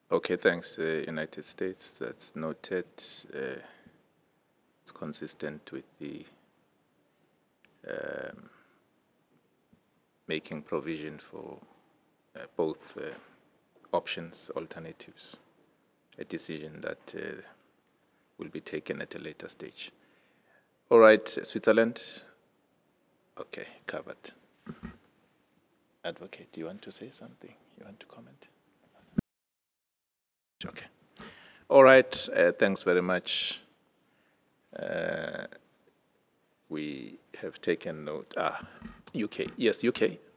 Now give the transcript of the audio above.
Okay, thanks. United States, that's noted. It's consistent with the making provision for both options, alternatives, a decision that will be taken at a later stage. All right, Switzerland. Okay, covered. Advocate, do you want to say something? You want to comment? Okay. All right, thanks very much. We have taken note. UK, yes, UK.